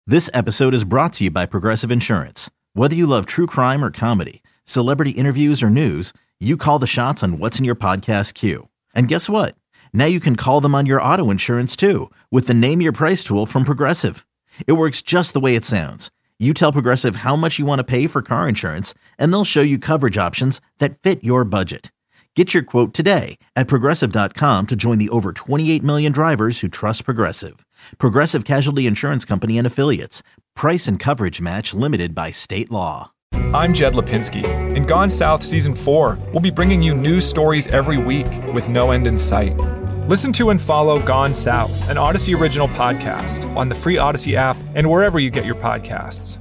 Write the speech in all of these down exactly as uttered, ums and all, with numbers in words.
This episode is brought to you by Progressive Insurance. Whether you love true crime or comedy, celebrity interviews or news, you call the shots on what's in your podcast queue. And guess what? Now you can call them on your auto insurance too with the Name Your Price tool from Progressive. It works just the way it sounds. You tell Progressive how much you want to pay for car insurance, and they'll show you coverage options that fit your budget. Get your quote today at Progressive dot com to join the over twenty-eight million drivers who trust Progressive. Progressive Casualty Insurance Company and Affiliates. Price and coverage match limited by state law. I'm Jed Lipinski. In Gone South Season four, we'll be bringing you news stories every week with no end in sight. Listen to and follow Gone South, an Odyssey original podcast, on the free Odyssey app and wherever you get your podcasts.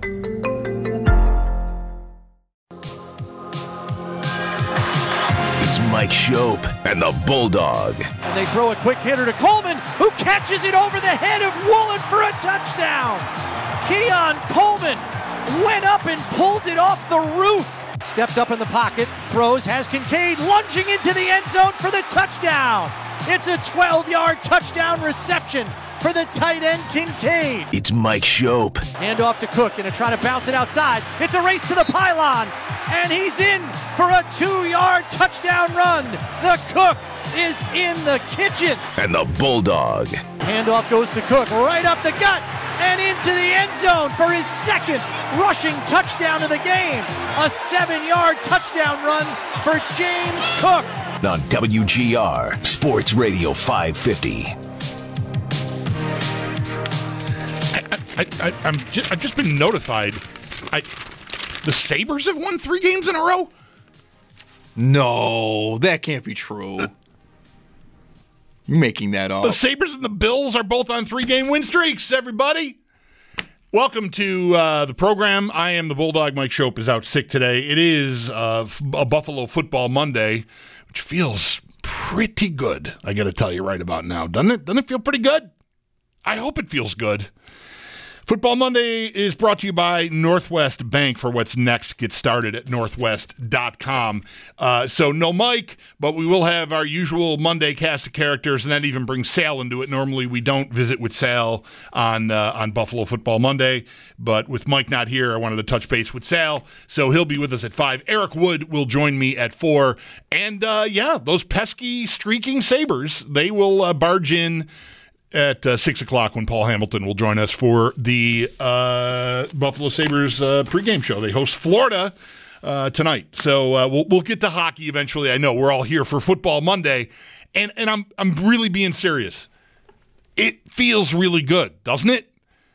Mike Schopp and the Bulldog. And they throw a quick hitter to Coleman, who catches it over the head of Woolen for a touchdown. Keon Coleman went up and pulled it off the roof. Steps up in the pocket, throws, has Kincaid lunging into the end zone for the touchdown. It's a twelve-yard touchdown reception for the tight end Kincaid. It's Mike Schopp. Hand off to Cook, gonna try to bounce it outside. It's a race to the pylon, and he's in for a two-yard touchdown run. The Cook is in the kitchen. And the Bulldog. Handoff goes to Cook, right up the gut, and into the end zone for his second rushing touchdown of the game. A seven-yard touchdown run for James Cook. On W G R, Sports Radio five fifty. I, I, I'm just, I've just been notified. I, the Sabres have won three games in a row? No, that can't be true. You're making that up. The Sabres and the Bills are both on three-game win streaks, everybody. Welcome to uh, the program. I am the Bulldog. Mike Schopp is out sick today. It is uh, a Buffalo Football Monday, which feels pretty good, I got to tell you right about now. Doesn't it? Doesn't it feel pretty good? I hope it feels good. Football Monday is brought to you by Northwest Bank. For what's next, get started at northwest dot com. Uh, so no Mike, but we will have our usual Monday cast of characters, and that even brings Sal into it. Normally we don't visit with Sal on uh, on Buffalo Football Monday, but with Mike not here, I wanted to touch base with Sal, so he'll be with us at five. Eric Wood will join me at four. And, uh, yeah, those pesky, streaking Sabres, they will uh, barge in at uh, six o'clock when Paul Hamilton will join us for the uh, Buffalo Sabres uh, pregame show. They host Florida uh, tonight. So uh, we'll we'll get to hockey eventually. I know we're all here for Football Monday, and and I'm I'm really being serious. It feels really good, doesn't it?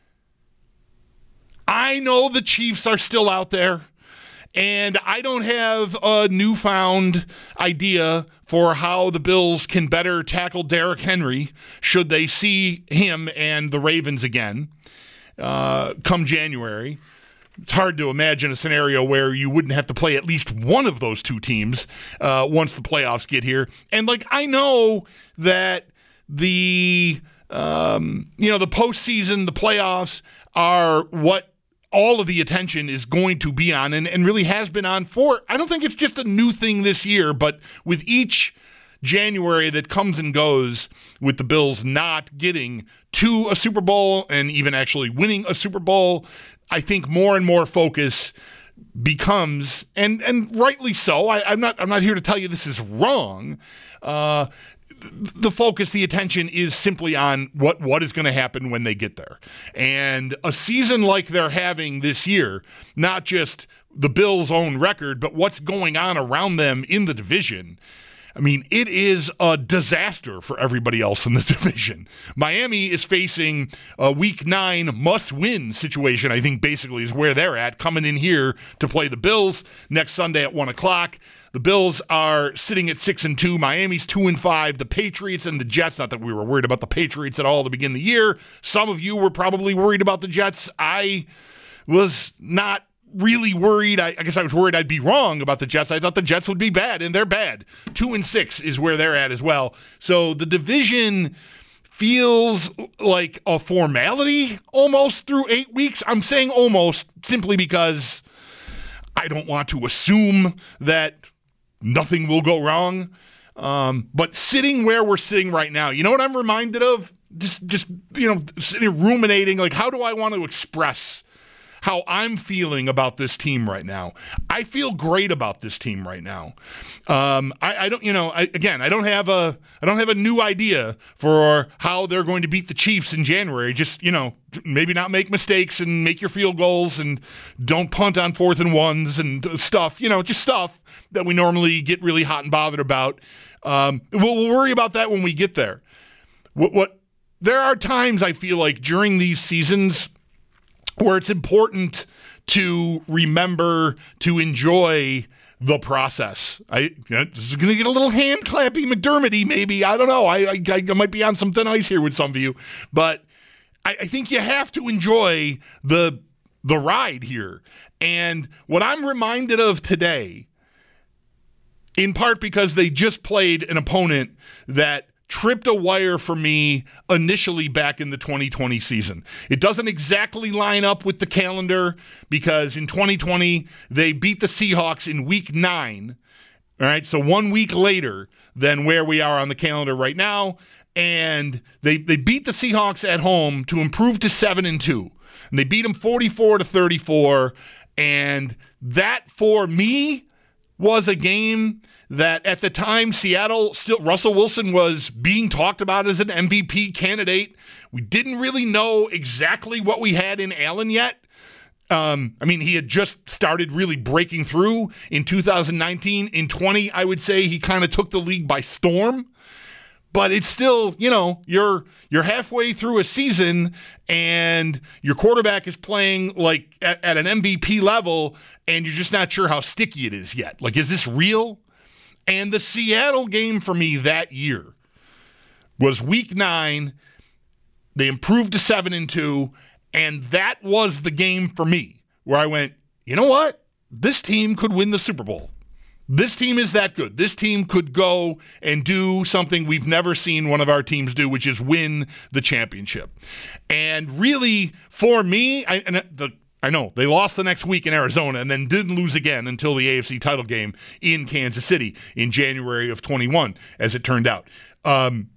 I know the Chiefs are still out there, and I don't have a newfound idea for how the Bills can better tackle Derrick Henry should they see him and the Ravens again uh, come January. It's hard to imagine a scenario where you wouldn't have to play at least one of those two teams uh, once the playoffs get here. And, like, I know that the, um, you know, the postseason, the playoffs are what all of the attention is going to be on and, and really has been on for, I don't think it's just a new thing this year, but with each January that comes and goes with the Bills not getting to a Super Bowl and even actually winning a Super Bowl, I think more and more focus becomes, and and rightly so, I, I'm not I'm not here to tell you this is wrong, uh, the focus, the attention is simply on what, what is going to happen when they get there. And a season like they're having this year, not just the Bills' own record, but what's going on around them in the division, I mean, it is a disaster for everybody else in the division. Miami is facing a week nine must-win situation, I think basically is where they're at, coming in here to play the Bills next Sunday at one o'clock. The Bills are sitting at six and two. Miami's two and five. The Patriots and the Jets, not that we were worried about the Patriots at all to begin the year. Some of you were probably worried about the Jets. I was not really worried. I, I guess I was worried I'd be wrong about the Jets. I thought the Jets would be bad, and they're bad. Two and six is where they're at as well. So the division feels like a formality almost through eight weeks. I'm saying almost simply because I don't want to assume that nothing will go wrong. Um, but sitting where we're sitting right now, you know what I'm reminded of? just, just you know, ruminating, like, how do I want to express how I'm feeling about this team right now? I feel great about this team right now. Um, I, I don't, you know, I, again, I don't have a, I don't have a new idea for how they're going to beat the Chiefs in January. Just, you know, maybe not make mistakes and make your field goals and don't punt on fourth and ones and stuff, you know, just stuff that we normally get really hot and bothered about. Um, we'll, we'll worry about that when we get there. What, what, there are times I feel like during these seasons where it's important to remember to enjoy the process. I you know, this is going to get a little hand clappy McDermotty, maybe. I don't know. I, I I might be on some thin ice here with some of you, but I, I think you have to enjoy the the ride here. And what I'm reminded of today, in part because they just played an opponent that tripped a wire for me initially back in the twenty twenty season. It doesn't exactly line up with the calendar because in twenty twenty, they beat the Seahawks in week nine. All right, so one week later than where we are on the calendar right now. And they, they beat the Seahawks at home to improve to seven and two. And they beat them forty-four to thirty-four. And that, for me, was a game that at the time Seattle still Russell Wilson was being talked about as an M V P candidate. We didn't really know exactly what we had in Allen yet. Um, I mean, he had just started really breaking through in two thousand nineteen. In twenty, I would say he kind of took the league by storm. But it's still, you know, you're you're halfway through a season and your quarterback is playing like at, at an M V P level and you're just not sure how sticky it is yet. Like, is this real? And the Seattle game for me that year was week nine. They improved to seven and two, and that was the game for me where I went, you know what? This team could win the Super Bowl. This team is that good. This team could go and do something we've never seen one of our teams do, which is win the championship. And really, for me, I, and the I know they lost the next week in Arizona and then didn't lose again until the A F C title game in Kansas City in January of twenty-one, as it turned out. Um,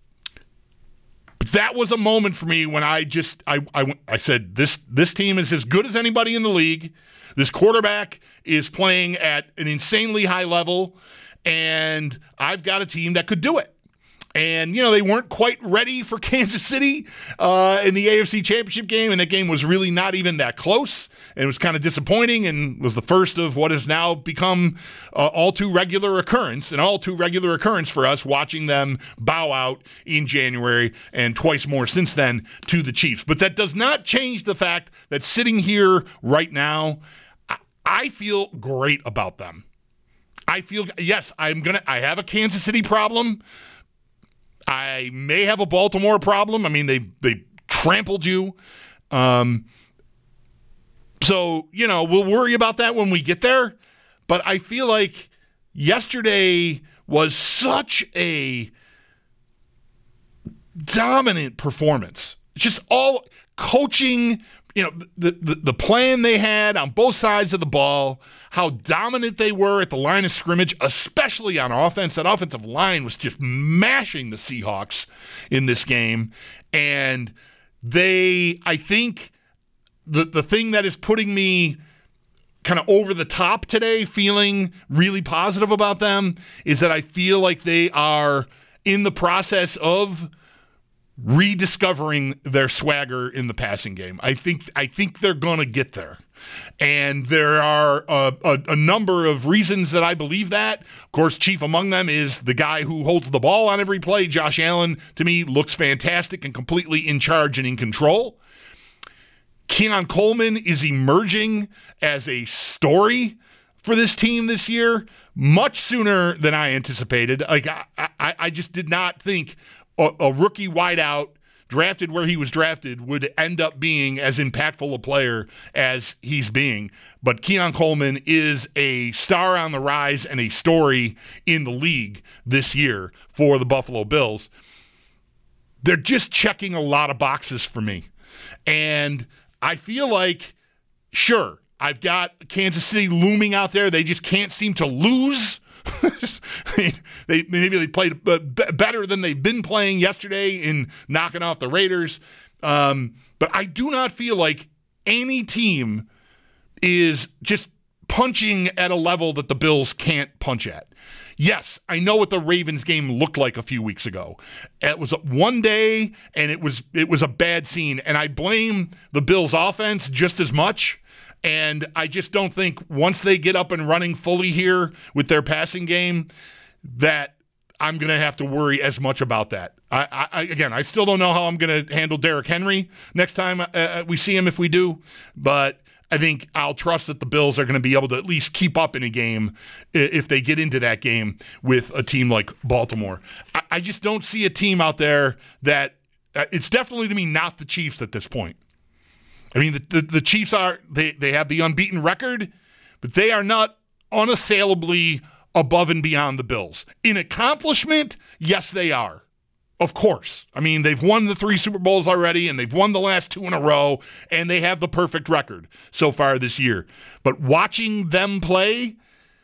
that was a moment for me when I just I, I I said this this team is as good as anybody in the league. This quarterback is playing at an insanely high level, and I've got a team that could do it. And, you know, they weren't quite ready for Kansas City uh, in the A F C Championship game, and that game was really not even that close. And it was kind of disappointing and was the first of what has now become uh, all too regular occurrence, an all too regular occurrence for us watching them bow out in January and twice more since then to the Chiefs. But that does not change the fact that sitting here right now, I, I feel great about them. I feel, yes, I'm going to, I have a Kansas City problem. I may have a Baltimore problem. I mean, they they trampled you. Um, so, you know, we'll worry about that when we get there. But I feel like yesterday was such a dominant performance. Just all coaching, you know, the, the, the plan they had on both sides of the ball, how dominant they were at the line of scrimmage, especially on offense. That offensive line was just mashing the Seahawks in this game. And they, I think, the, the thing that is putting me kind of over the top today, feeling really positive about them, is that I feel like they are in the process of rediscovering their swagger in the passing game. I think I think they're going to get there. And there are a, a, a number of reasons that I believe that. Of course, chief among them is the guy who holds the ball on every play. Josh Allen, to me, looks fantastic and completely in charge and in control. Keon Coleman is emerging as a story for this team this year much sooner than I anticipated. Like I, I, I just did not think a, a rookie wideout drafted where he was drafted would end up being as impactful a player as he's being. But Keon Coleman is a star on the rise and a story in the league this year for the Buffalo Bills. They're just checking a lot of boxes for me. And I feel like, sure, I've got Kansas City looming out there. They just can't seem to lose. they maybe they played better than they've been playing yesterday in knocking off the Raiders. Um, but I do not feel like any team is just punching at a level that the Bills can't punch at. Yes, I know what the Ravens game looked like a few weeks ago. It was one day, and it was it was a bad scene, and I blame the Bills' offense just as much. And I just don't think once they get up and running fully here with their passing game, that I'm going to have to worry as much about that. I, I again, I still don't know how I'm going to handle Derrick Henry next time uh, we see him if we do, but I think I'll trust that the Bills are going to be able to at least keep up in a game if they get into that game with a team like Baltimore. I, I just don't see a team out there that uh, it's definitely to me not the Chiefs at this point. I mean, the, the, the Chiefs are, they, they have the unbeaten record, but they are not unassailably above and beyond the Bills. In accomplishment, yes, they are. Of course. I mean, they've won the three Super Bowls already, and they've won the last two in a row, and they have the perfect record so far this year. But watching them play,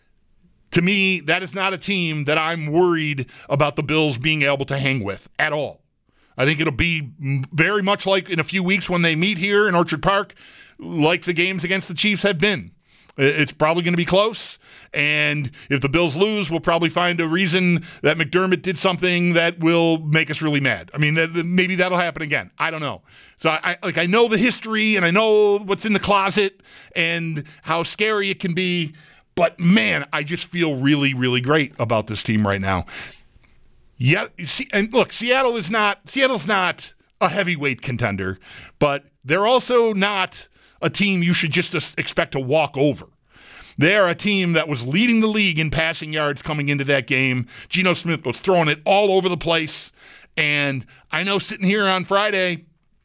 to me, that is not a team that I'm worried about the Bills being able to hang with at all. I think it'll be very much like in a few weeks when they meet here in Orchard Park, like the games against the Chiefs have been. It's probably going to be close, and if the Bills lose, we'll probably find a reason that McDermott did something that will make us really mad. I mean, that, maybe that'll happen again. I don't know. So, I like I know the history, and I know what's in the closet and how scary it can be, but man, I just feel really, really great about this team right now. Yeah, see, and look, Seattle is not Seattle's not a heavyweight contender, but they're also not a team you should just expect to walk over. They are a team that was leading the league in passing yards coming into that game. Geno Smith was throwing it all over the place, and I know sitting here on Friday,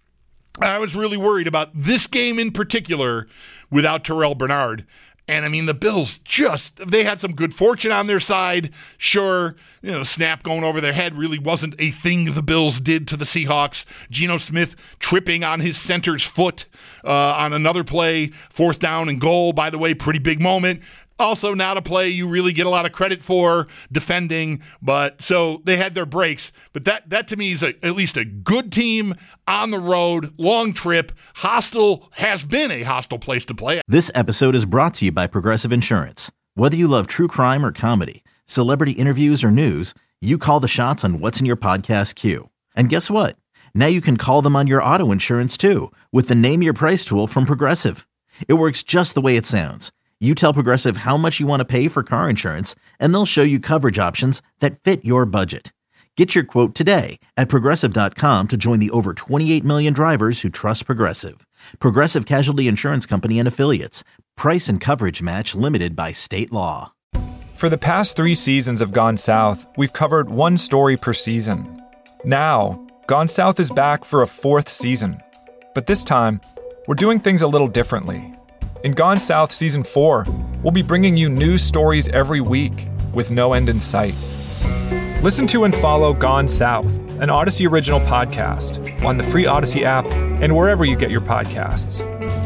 I was really worried about this game in particular without Terrell Bernard. And, I mean, the Bills just, they had some good fortune on their side. Sure, you know, the snap going over their head really wasn't a thing the Bills did to the Seahawks. Geno Smith tripping on his center's foot uh, on another play, fourth down and goal, by the way, pretty big moment. Also not a play you really get a lot of credit for defending, but so they had their breaks. But that that to me is a, at least a good team on the road, long trip, hostile, has been a hostile place to play. This episode is brought to you by Progressive Insurance. Whether you love true crime or comedy, celebrity interviews or news, you call the shots on what's in your podcast queue. And guess what? Now you can call them on your auto insurance too with the Name Your Price tool from Progressive. It works just the way it sounds. You tell Progressive how much you want to pay for car insurance, and they'll show you coverage options that fit your budget. Get your quote today at Progressive dot com to join the over twenty-eight million drivers who trust Progressive. Progressive Casualty Insurance Company and Affiliates. Price and coverage match limited by state law. For the past three seasons of Gone South, we've covered one story per season. Now, Gone South is back for a fourth season. But this time, we're doing things a little differently. In Gone South Season four, we'll be bringing you new stories every week with no end in sight. Listen to and follow Gone South, an Odyssey original podcast, on the free Odyssey app and wherever you get your podcasts.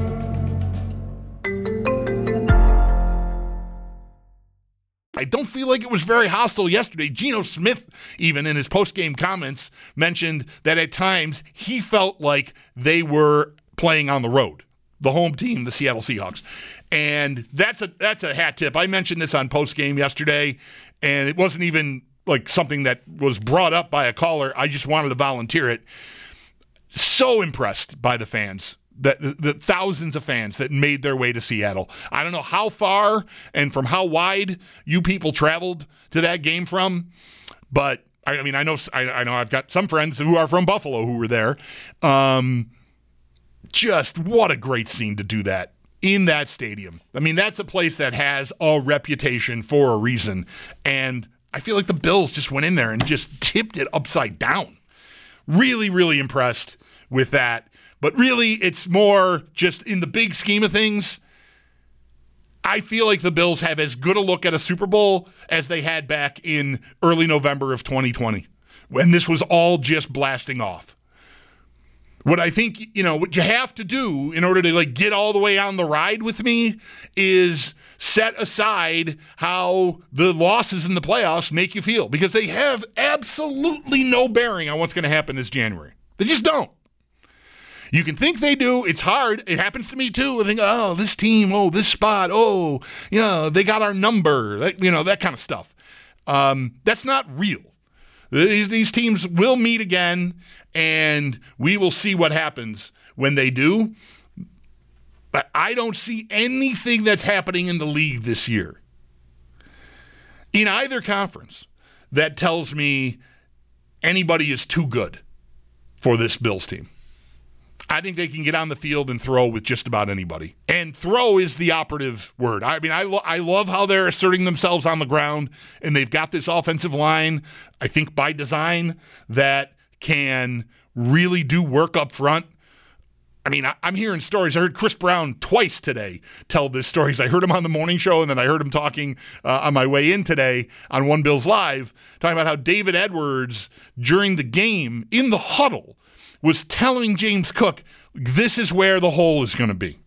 I don't feel like it was very hostile yesterday. Geno Smith, even in his post-game comments, mentioned that at times he felt like they were playing on the road. The home team, the Seattle Seahawks. And that's a that's a hat tip. I mentioned this on postgame yesterday, and it wasn't even like something that was brought up by a caller. I just wanted to volunteer it. So impressed by the fans, that the, the thousands of fans that made their way to Seattle. I don't know how far and from how wide you people traveled to that game from, but I mean, I know I, I know I've got some friends who are from Buffalo who were there. Um Just what a great scene to do that in that stadium. I mean, that's a place that has a reputation for a reason. And I feel like the Bills just went in there and just tipped it upside down. Really, really impressed with that. But really, it's more just in the big scheme of things. I feel like the Bills have as good a look at a Super Bowl as they had back in early November of twenty twenty, when this was all just blasting off. What I think, you know, what you have to do in order to like get all the way on the ride with me is set aside how the losses in the playoffs make you feel, because they have absolutely no bearing on what's going to happen this January. They just don't. You can think they do. It's hard. It happens to me too. I think, oh, this team, oh, this spot, oh, you know, they got our number, that, you know, that kind of stuff. Um, that's not real. These, these teams will meet again, and we will see what happens when they do. But I don't see anything that's happening in the league this year, in either conference, that tells me anybody is too good for this Bills team. I think they can get on the field and throw with just about anybody. And throw is the operative word. I mean, I, lo- I love how they're asserting themselves on the ground, and they've got this offensive line, I think by design, that can really do work up front. I mean, I, I'm hearing stories. I heard Chris Brown twice today tell this story. I heard him on the morning show, and then I heard him talking uh, on my way in today on One Bills Live, talking about how David Edwards, during the game, in the huddle, was telling James Cook, this is where the hole is going to be.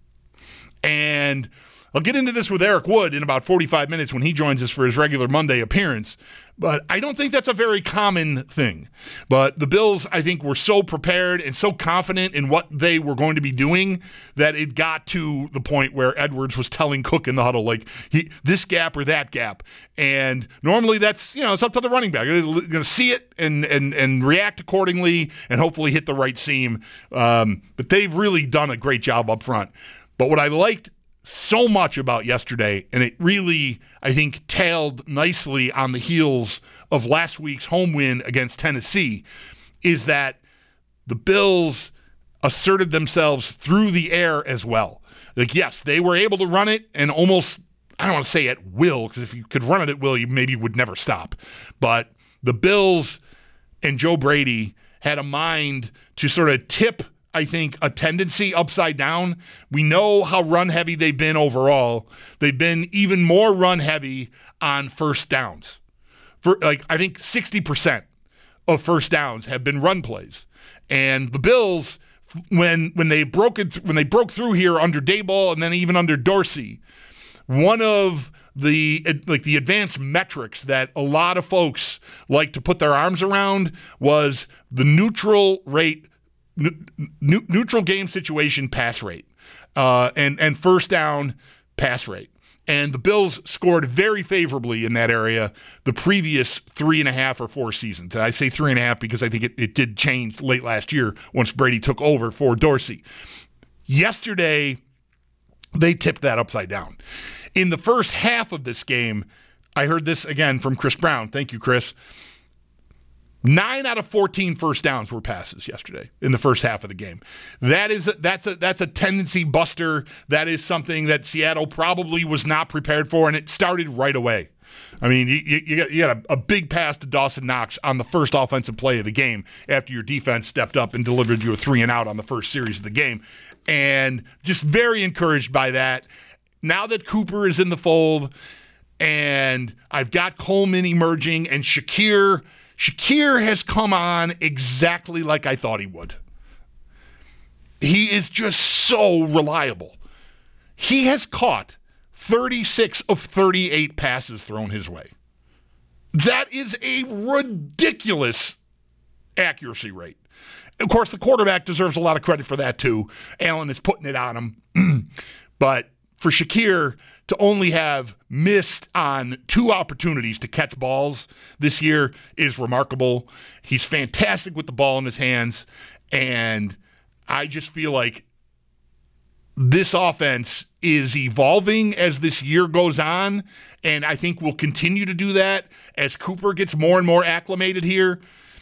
And I'll get into this with Eric Wood in about forty-five minutes when he joins us for his regular Monday appearance. But I don't think that's a very common thing. But the Bills, I think, were so prepared and so confident in what they were going to be doing that it got to the point where Edwards was telling Cook in the huddle, like, he, this gap or that gap. And normally that's, you know, it's up to the running back. You're going to see it and, and, and react accordingly and hopefully hit the right seam. Um, but they've really done a great job up front. But what I liked so much about yesterday, and it really, I think, tailed nicely on the heels of last week's home win against Tennessee, is that the Bills asserted themselves through the air as well. Like, yes, they were able to run it and almost, I don't want to say at will, because if you could run it at will, you maybe would never stop. But the Bills and Joe Brady had a mind to sort of tip, I think, a tendency upside down. We know how run-heavy they've been overall. They've been even more run-heavy on first downs. For like, I think sixty percent of first downs have been run plays. And the Bills, when when they broke it, when they broke through here under Daboll and then even under Dorsey, one of the like the advanced metrics that a lot of folks like to put their arms around was the neutral rate. Neutral game situation pass rate uh, and, and first down pass rate. And the Bills scored very favorably in that area the previous three and a half or four seasons. And I say three and a half because I think it, it did change late last year once Brady took over for Dorsey. Yesterday, they tipped that upside down. In the first half of this game, I heard this again from Chris Brown. Thank you, Chris. Nine out of fourteen first downs were passes yesterday in the first half of the game. That is a, that's a that's a tendency buster. That is something that Seattle probably was not prepared for, and it started right away. I mean, you, you got, you got a, a big pass to Dawson Knox on the first offensive play of the game after your defense stepped up and delivered you a three and out on the first series of the game, and just very encouraged by that. Now that Cooper is in the fold, and I've got Coleman emerging, and Shakir. Shakir has come on exactly like I thought he would. He is just so reliable. He has caught thirty-six of thirty-eight passes thrown his way. That is a ridiculous accuracy rate. Of course, the quarterback deserves a lot of credit for that too. Allen is putting it on him. But for Shakir to only have missed on two opportunities to catch balls this year is remarkable. He's fantastic with the ball in his hands, and I just feel like this offense is evolving as this year goes on, and I think we'll continue to do that as Cooper gets more and more acclimated here.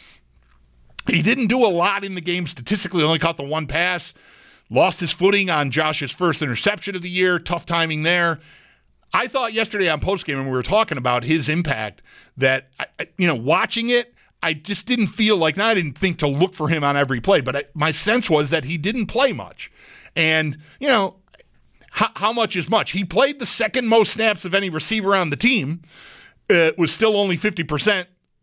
He didn't do a lot in the game statistically, only caught the one pass. Lost his footing on Josh's first interception of the year. Tough timing there. I thought yesterday on postgame when we were talking about his impact that, you know, watching it, I just didn't feel like, now I didn't think to look for him on every play, but I, my sense was that he didn't play much. And, you know, how, how much is much? He played the second most snaps of any receiver on the team. It was still only fifty percent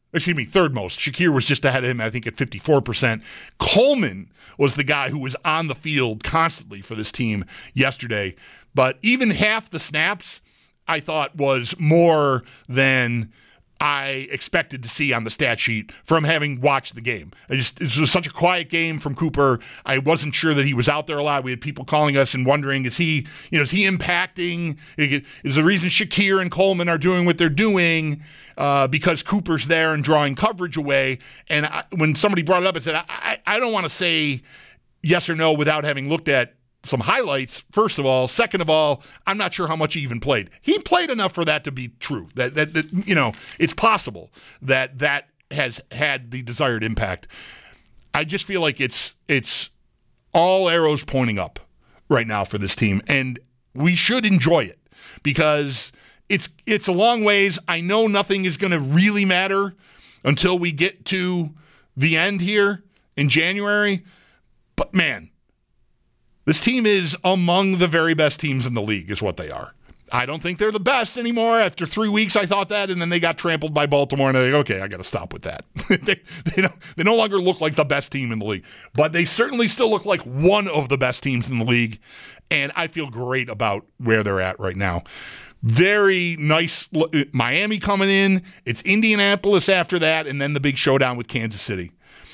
Excuse me, third most. Shakir was just ahead of him, I think, at fifty-four percent. Coleman was the guy who was on the field constantly for this team yesterday. But even half the snaps, I thought, was more than I expected to see on the stat sheet from having watched the game. I just, it was such a quiet game from Cooper. I wasn't sure that he was out there a lot. We had people calling us and wondering, is he, you know, is he impacting? Is the reason Shakir and Coleman are doing what they're doing uh, because Cooper's there and drawing coverage away? And I, when somebody brought it up, I said, I, I, I don't want to say yes or no without having looked at some highlights, first of all. Second of all, I'm not sure how much he even played. He played enough for that to be true. That, that, that you know, it's possible that that has had the desired impact. I just feel like it's it's all arrows pointing up right now for this team, and we should enjoy it because it's it's a long ways. I know nothing is going to really matter until we get to the end here in January, but man, this team is among the very best teams in the league, is what they are. I don't think they're the best anymore. After three weeks, I thought that, and then they got trampled by Baltimore, and they're like, okay, I got to stop with that. they, they, don't, they no longer look like the best team in the league, but they certainly still look like one of the best teams in the league, and I feel great about where they're at right now. Very nice. Miami coming in. It's Indianapolis after that, and then the big showdown with Kansas City.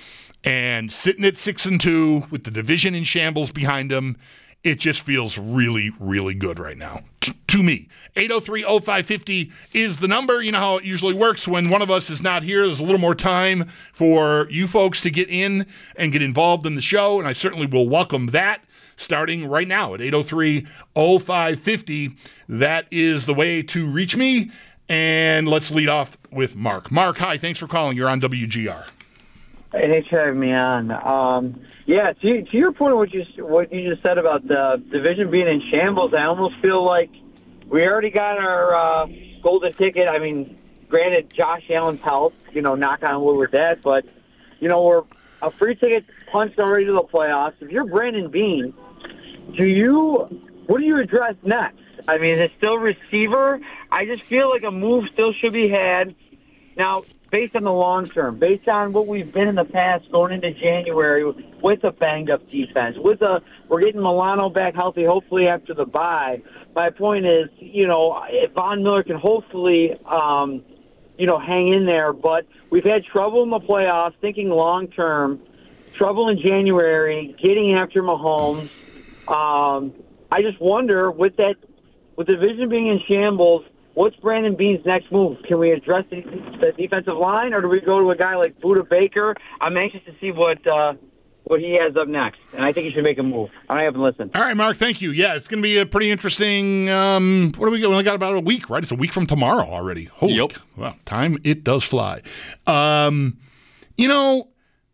And sitting at six and two with the division in shambles behind them, it just feels really, really good right now T- to me. eight oh three oh five five oh is the number. You know how it usually works. When one of us is not here, there's a little more time for you folks to get in and get involved in the show, and I certainly will welcome that starting right now at eight oh three oh five five oh. That is the way to reach me. And let's lead off with Mark. Mark, hi. Thanks for calling. You're on W G R. Hey, thanks for having me on. Um, yeah, to, to your point, what you what you just said about the division being in shambles, I almost feel like we already got our uh, golden ticket. I mean, granted, Josh Allen's health, you know, knock on wood with that, but you know, we're a free ticket punched already to the playoffs. If you're Brandon Beane, do you what do you address next? I mean, is it still receiver? I just feel like a move still should be had. Now, based on the long term, based on what we've been in the past going into January with a banged-up defense, with a we're getting Milano back healthy, hopefully after the bye. My point is, you know, if Von Miller can hopefully, um, you know, hang in there, but we've had trouble in the playoffs, thinking long term, trouble in January, getting after Mahomes. Um, I just wonder, with that, with the division being in shambles, what's Brandon Beane's next move? Can we address the, the defensive line, or do we go to a guy like Budda Baker? I'm anxious to see what uh, what he has up next, and I think he should make a move. I haven't listened. All right, Mark, thank you. Yeah, it's going to be a pretty interesting um, – what do we got? We only got about a week, right? It's a week from tomorrow already. Holy Yep. Well, time, it does fly. Um, you know,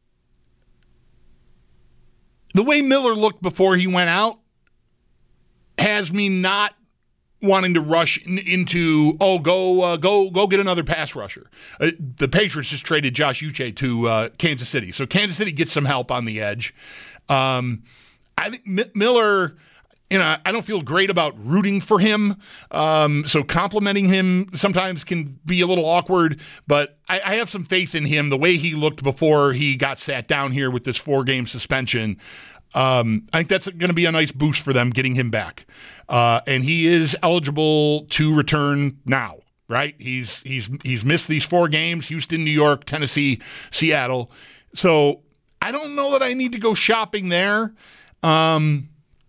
the way Miller looked before he went out has me not wanting to rush in, into oh go uh, go go get another pass rusher. Uh, the Patriots just traded Josh Uche to uh, Kansas City, so Kansas City gets some help on the edge. Um, I think M- Miller, you know, I don't feel great about rooting for him. Um, so complimenting him sometimes can be a little awkward, but I, I have some faith in him. The way he looked before he got sat down here with this four-game suspension. Um, I think that's going to be a nice boost for them, getting him back. Uh, and he is eligible to return now, right? He's he's he's missed these four games: Houston, New York, Tennessee, Seattle. So I don't know that I need to go shopping there. Um,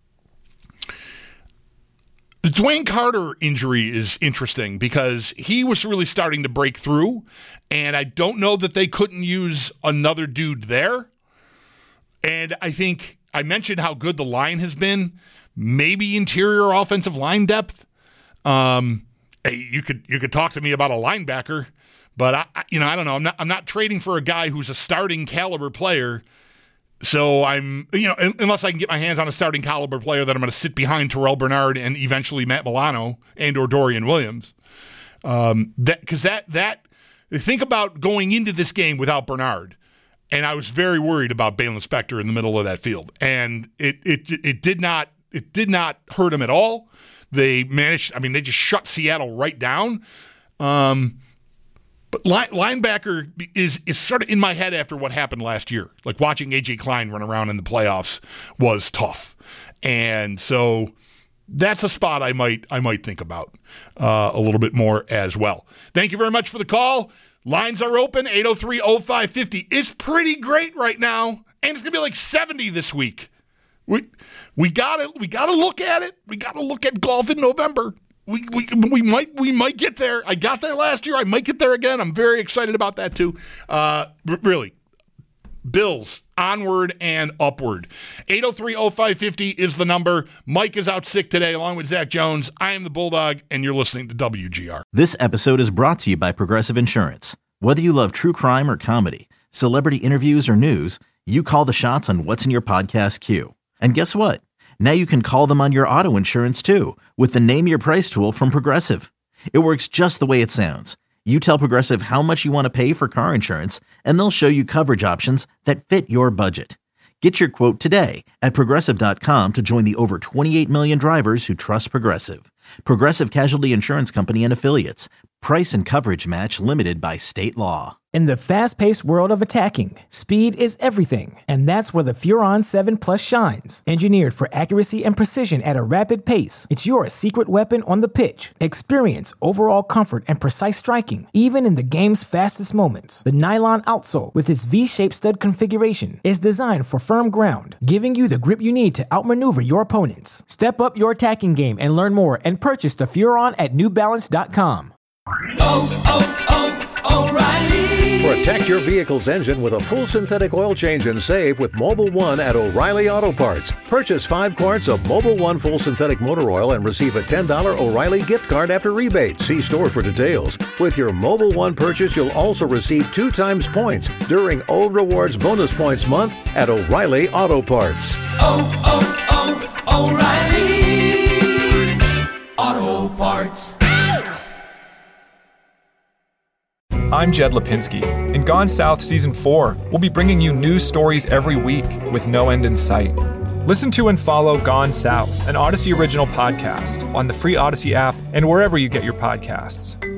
the Dwayne Carter injury is interesting because he was really starting to break through, and I don't know that they couldn't use another dude there. And I think I mentioned how good the line has been. Maybe interior offensive line depth. Um, hey, you could you could talk to me about a linebacker, but I, you know I don't know. I'm not I'm not trading for a guy who's a starting caliber player. So I'm you know unless I can get my hands on a starting caliber player that I'm going to sit behind Terrell Bernard and eventually Matt Milano and or Dorian Williams. Um, that because that that think about going into this game without Bernard. And I was very worried about Baylon Spector in the middle of that field, and it it it did not it did not hurt him at all. They managed. I mean, they just shut Seattle right down. Um, But line, linebacker is is sort of in my head after what happened last year. Like watching A J Klein run around in the playoffs was tough. And so that's a spot I might I might think about uh, a little bit more as well. Thank you very much for the call. Lines are open, eight oh three oh five fifty. It's pretty great right now, and it's going to be like seventy this week. We we got to we got to look at it. We got to look at golf in November. We we we might we might get there. I got there last year. I might get there again. I'm very excited about that too. Uh, really, Bills onward and upward. eight oh three oh five fifty is the number. Mike is out sick today, along with Zach Jones. I am the Bulldog, and you're listening to W G R. This episode is brought to you by Progressive Insurance. Whether you love true crime or comedy, celebrity interviews or news, you call the shots on what's in your podcast queue. And guess what? Now you can call them on your auto insurance too with the Name Your Price tool from Progressive. It works just the way it sounds. You tell Progressive how much you want to pay for car insurance, and they'll show you coverage options that fit your budget. Get your quote today at Progressive dot com to join the over twenty-eight million drivers who trust Progressive. Progressive Casualty Insurance Company and Affiliates. Price and coverage match limited by state law. In the fast-paced world of attacking, speed is everything, and that's where the Furon seven Plus shines. Engineered for accuracy and precision at a rapid pace, it's your secret weapon on the pitch. Experience overall comfort and precise striking, even in the game's fastest moments. The nylon outsole, with its V-shaped stud configuration, is designed for firm ground, giving you the grip you need to outmaneuver your opponents. Step up your attacking game and learn more and purchase the Furon at New Balance dot com. Oh, oh, oh, O'Reilly. Protect your vehicle's engine with a full synthetic oil change and save with Mobil one at O'Reilly Auto Parts. Purchase five quarts of Mobil one full synthetic motor oil and receive a ten dollars O'Reilly gift card after rebate. See store for details. With your Mobil one purchase, you'll also receive two times points during O Rewards Bonus Points Month at O'Reilly Auto Parts. Oh, oh, oh, O'Reilly Auto Parts. I'm Jed Lipinski. In Gone South Season four, we'll be bringing you news stories every week with no end in sight. Listen to and follow Gone South, an Odyssey original podcast, on the free Odyssey app and wherever you get your podcasts.